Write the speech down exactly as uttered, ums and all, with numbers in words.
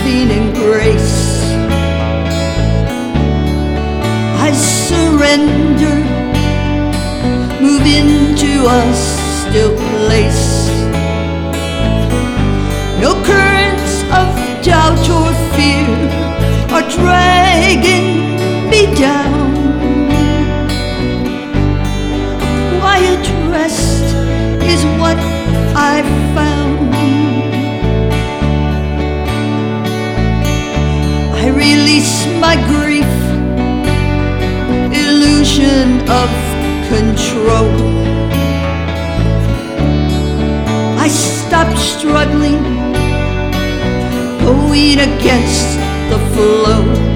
convening grace. I surrender, move into a still place. No currents of doubt or fear are dragging me down. Quiet rest is what I found. I release my grief, illusion of control. I stop struggling, going against the flow.